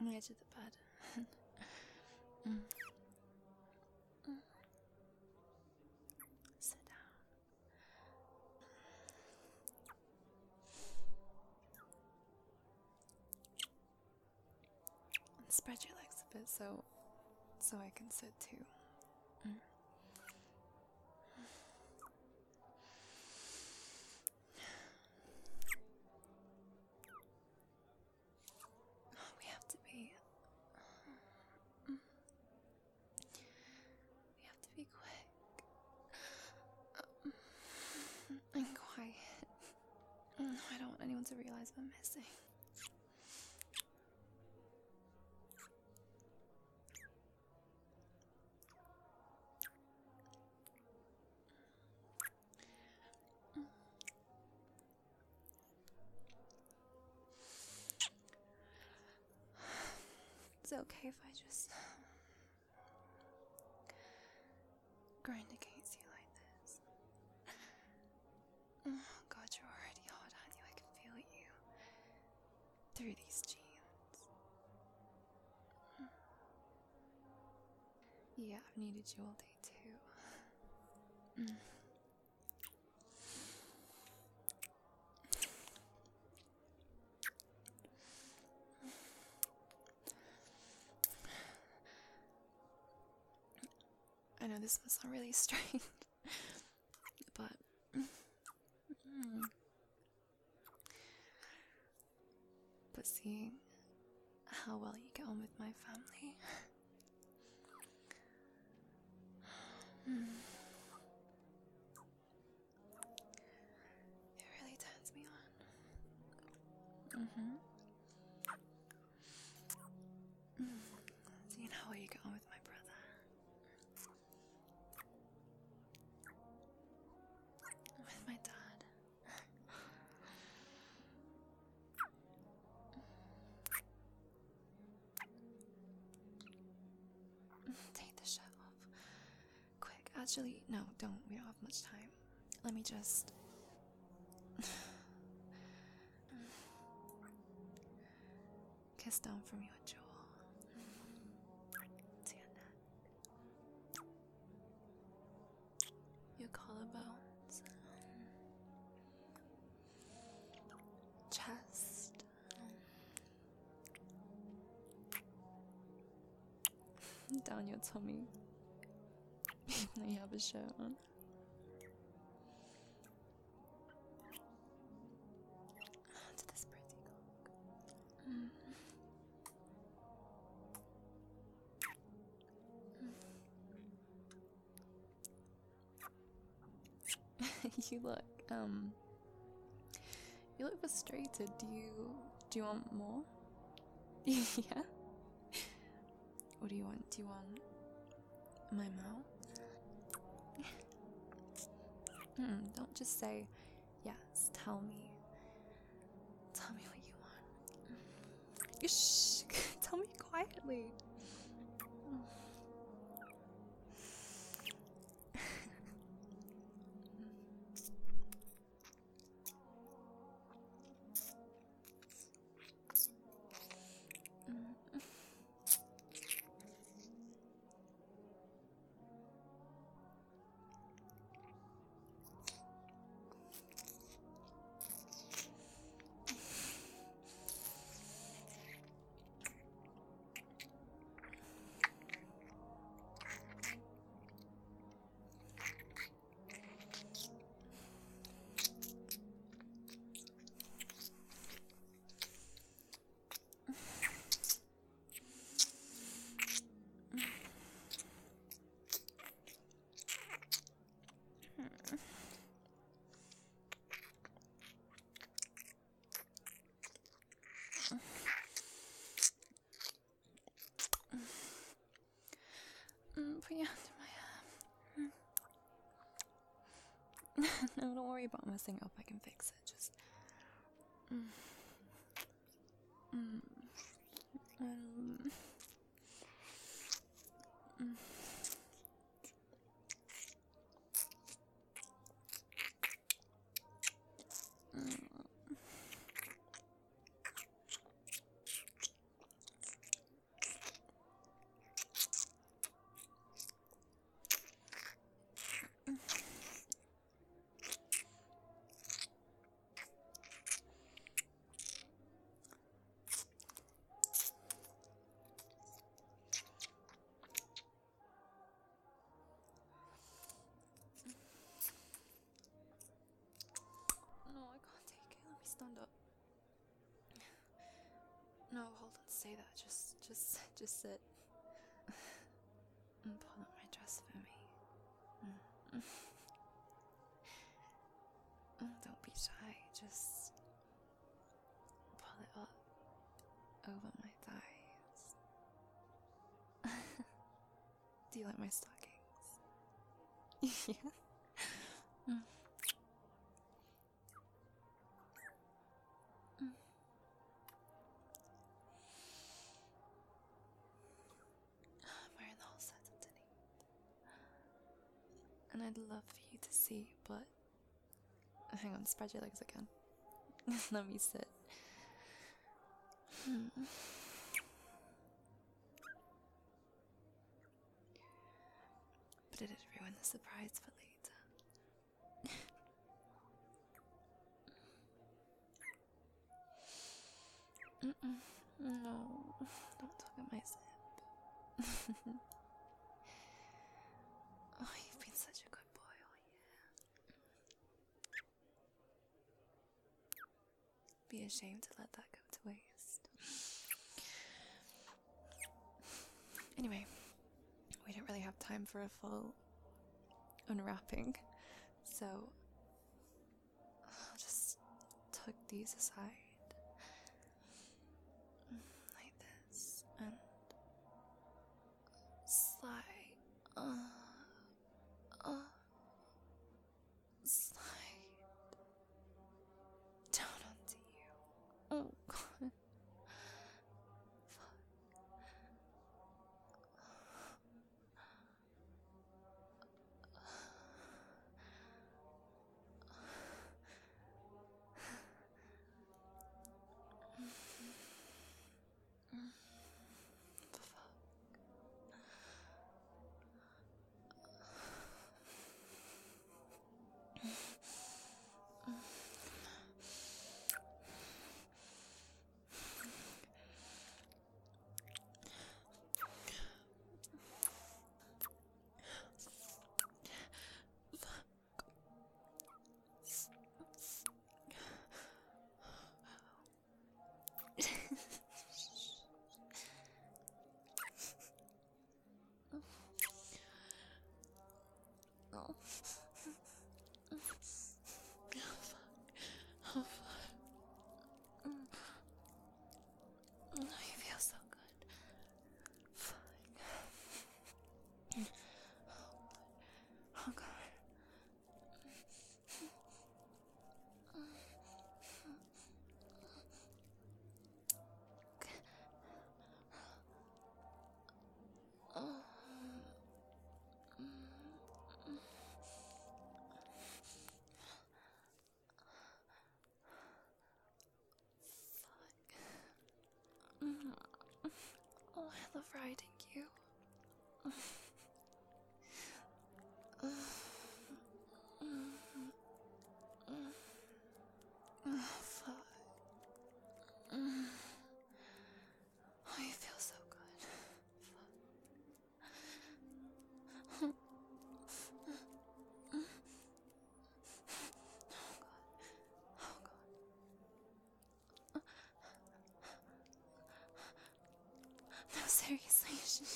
on the edge of the bed. Mm. Mm. Sit down. And spread your legs a bit so I can sit too. Mm. We have to be. We have to be quick and quiet. I don't want anyone to realize I'm missing. Is it okay if I just grind against you like this? Oh God, you're already hot, aren't you? I can feel you through these jeans. Yeah, I've needed you all day too. I know this must sound really strange, but seeing how well you get on with my family, it really turns me on. Seeing how well you get on with my brother. With my dad. Take the shirt off. Quick, actually, no, don't. We don't have much time. Let me just... kiss down from your jaw to your neck, your collarbones, chest, down your tummy, even though you have a shirt on. To this pretty cock. You look frustrated. Do you want more? Yeah? What do you want? Do you want my mouth? Don't just say yes. Tell me what you want. Shh. Tell me quietly. Put your hand in my hair. No, don't worry about messing up. I can fix it. Just. No, hold on, say that. Just sit. And pull up my dress for me. Don't be shy, just pull it up over my thighs. Do you like my stockings? Yeah. I'm wearing the whole set underneath. And I'd love for you to see, but hang on, spread your legs again. Let me sit. But it'd ruin the surprise for later. No, don't talk at my zip. Oh, you've been such a good boy all year. Be ashamed to let that go to waste. Anyway, we don't really have time for a full unwrapping, so I'll just tuck these aside like this and slide, slide down onto you. Oh God. Oh, you feel so good. Fine. Oh God. Oh, I love riding you. Fuck. Oh, you feel so good. Fuck. Oh God. No, seriously.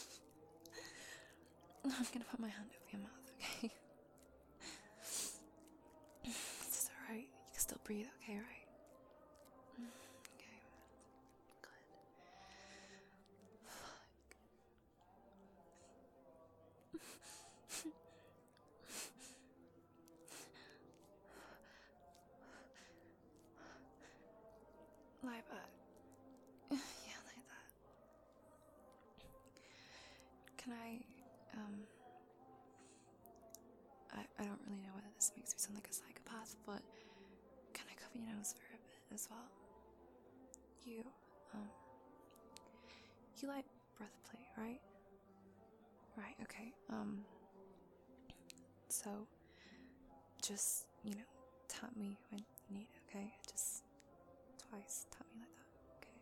I'm gonna put my hand over your mouth, okay? This is alright. You can still breathe, okay, right? Okay. Good. Lie back. Yeah, like that. Can I don't really know whether this makes me sound like a psychopath, but can I cover your nose for a bit as well? You like breath play, right? Right, okay. So just, tap me when you need, okay? Just twice, tap me like that, okay?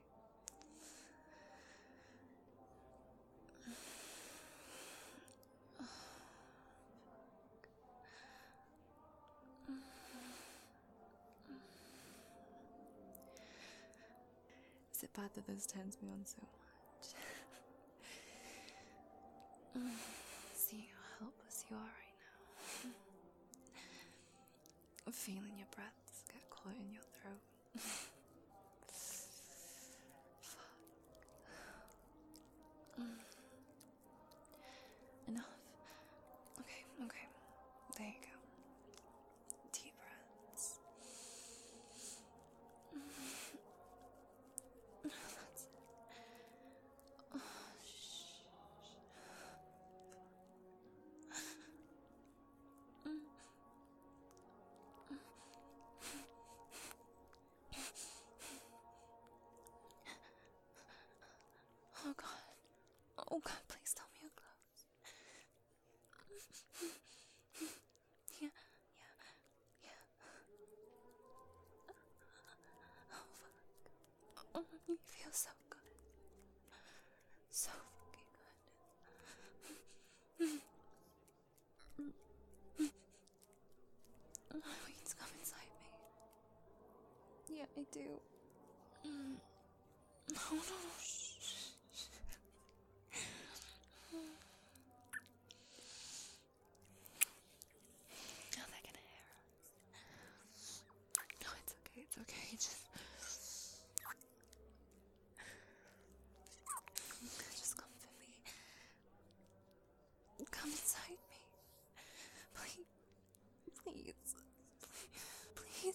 Is it bad that this turns me on so much? See how helpless you are right now. Feeling your breaths get caught in your throat. Enough. Okay, okay. There you go. Deep breaths. That's it. Oh, shh. Oh God. Oh God, please tell me you're close. Yeah, yeah. Oh fuck. Oh, you feel so good. So fucking good. I want you to come inside me. Yeah, I do. No, no, no, shh. Oh, they're gonna hear us. No, it's okay, it's okay. Just comfort me. Come inside me. Please. Please. Please.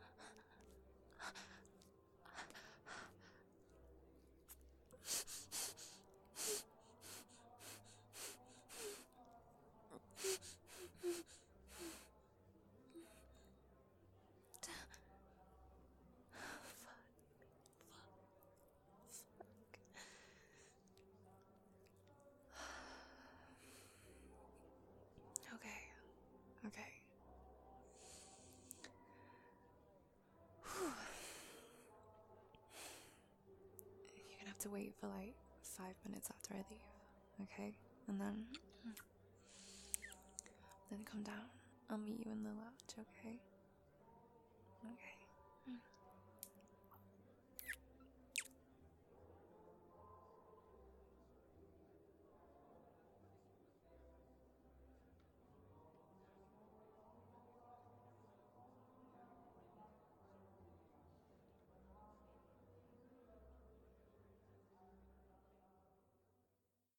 Okay. Okay. Whew. You're gonna have to wait for like 5 minutes after I leave, okay? And then come down. I'll meet you in the lounge, okay? Okay.